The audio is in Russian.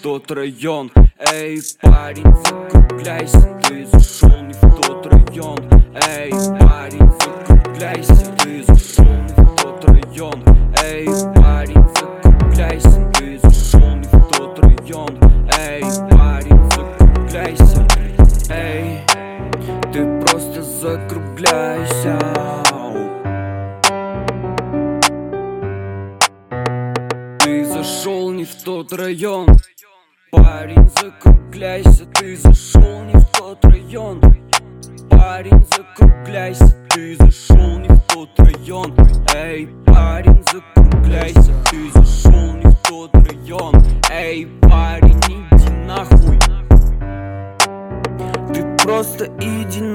тот район. Эй, парень, закругляйся, ты зашел не в тот район. Эй, парень, закругляйся, ты зашел не в тот район. Эй, парень, закругляйся, ты зашел не в тот район. Эй, парень, закругляйся. Эй, ты просто закругляйся. Ты зашел не в тот район. Парень, закругляйся, ты зашел не в тот район. Парень, закругляйся, ты зашел не в тот район. Эй, парень, закругляйся, ты зашел не в тот район. Эй, парень, иди нахуй. Ты просто иди